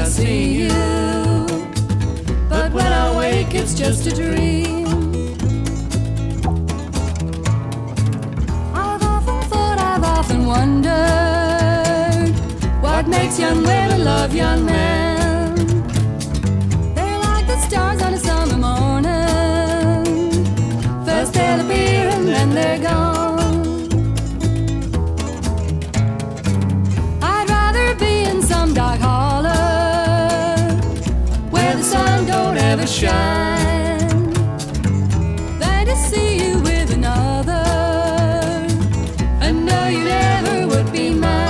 see you, but when I wake it's just a dream. I've often wondered what makes young women love young men. They're like the stars on a summer morning. First they'll appear and then they're gone. I'd rather be in some dark holler where the sun don't ever shine than to see you with another and know you never would be mine.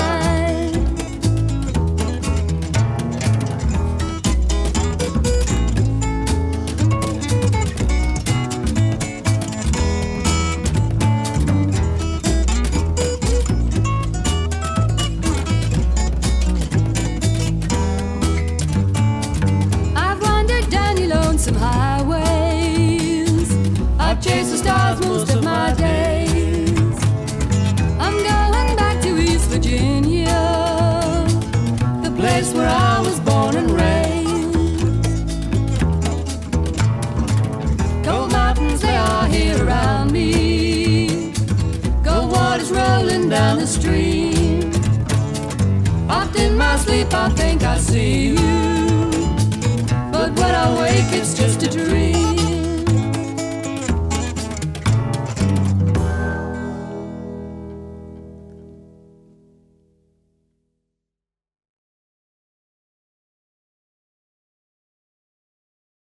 Some highways, I've chased the stars most of my days. I'm going back to East Virginia, the place where I was born and raised. Cold mountains, they are here around me. Cold waters rolling down the stream. Oft in my sleep I think I see